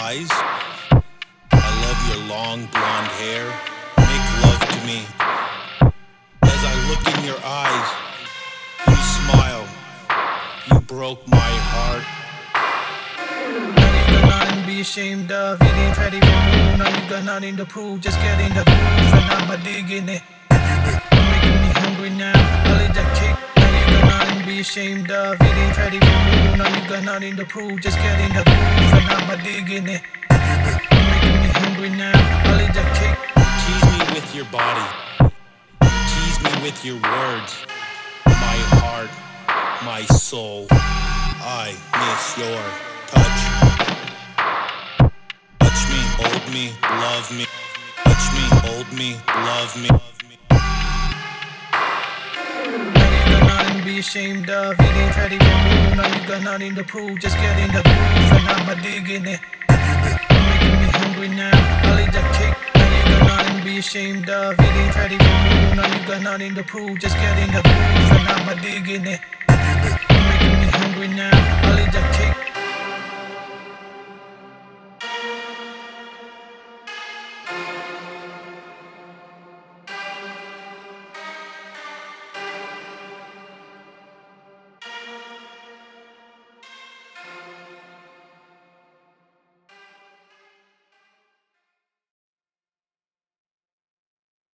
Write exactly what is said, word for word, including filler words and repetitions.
eyes. I love your long blonde hair. Make love to me. As I look in your eyes, you smile. You broke my heart. Now you got nothing to be ashamed of. You didn't try to get moved. Now you got nothing to prove. Just get in the groove and I'm a digging it. You're making me hungry now. I let that kick. Now you got nothing to be ashamed of. You didn't try to get moved. Now you got nothing to prove. Just get in the groove and I'm a digging it. You're making me hungry now. I let that kick. Tease me with your body. Tease me with your words. My heart, my soul. I miss your touch. Touch me, hold me, love me. Touch me, hold me, love me. Now you got nothing to be ashamed of. You didn't try to get moved. Now you got nothing to prove. Just get in the groove and I'm a digging it. You're making me hungry now. I let that kick. Now you got nothing to be ashamed of. You didn't try to get moved. Now you got nothing to prove. Just get in the groove and I'm a digging it. You're making me hungry now. I let that